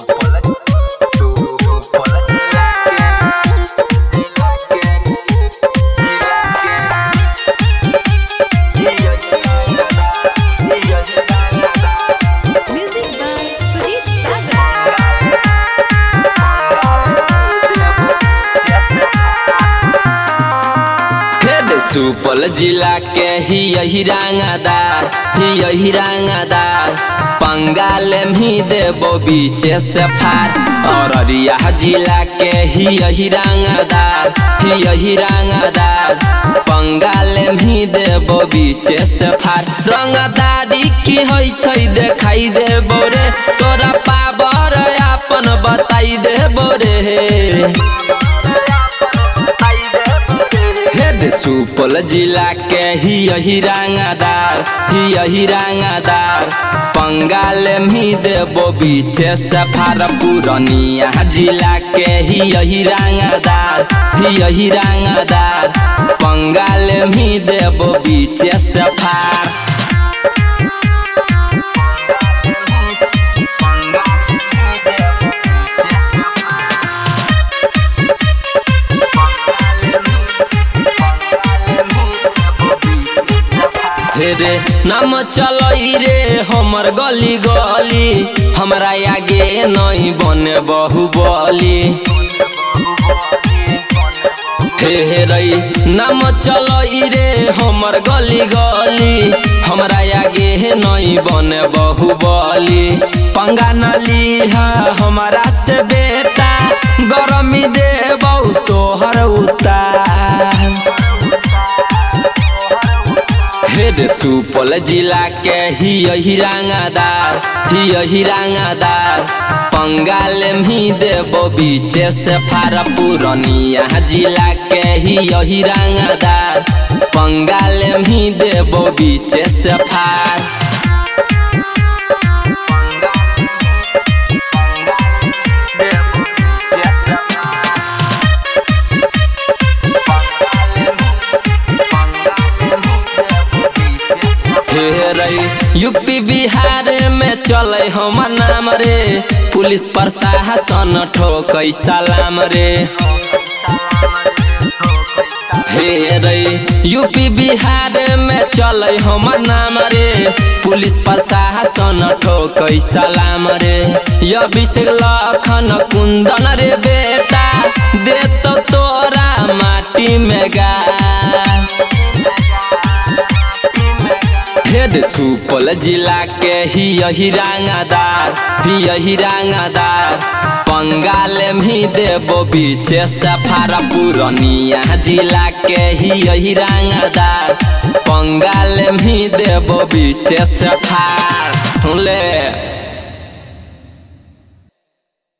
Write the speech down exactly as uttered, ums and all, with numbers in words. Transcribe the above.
सुपौल जिला के ही यही रंगदार ही यही रंगदार पंगाल में देबो बीचे से फार। अररिया जिला के ही यही रंगदार ही यही रंगदार पंगाल में देबो बीचे से फार। रंगदारी की होई छै देखाई देबो रे तोरा पावर अपन बताई देबो रे। सुपौल जिला के ही यही रंगदार ही यही रंगदार पंगाल में देबो बीचे से फार। पूर्णिया जिला के ही यही रंगदार ही यही रंगदार पंगाल में देबो बीचे से फार। रे नाम चलई रे हमर गली गली हमरा आगे नहीं बने बाहुबली। हे रे नाम चलई रे हमर गली गली हमरा आगे नहीं बने बाहुबली। पंगा नली है हमारा से बेटा गरमी देबौ तोहर उतार। सुपौल जिला के ही यही रंगदार ही यही रंगदार पंगाल में देबो बीचे से फार। पूर्णिया जिला के ही यही रंगदार पंगाल में देबो बीचे से फार। यूपी बिहार में चले हमर नाम रे पुलिस प्रशासन ठोकै सलाम रे। हे रे यूपी बिहार में चले हमर नाम रे पुलिस प्रशासन ठोकै सलाम रे। अभिषेक लखन कुंदन रे बेटा दे तो तोरा माटी में गा। सुपौल जिला के ही यही रंगदार ही यही रंगदार पंगाल में देबो बीचे से फार। पूर्णिया जिला के ही यही रंगदार पंगाल में देबो बीचे से फार ले।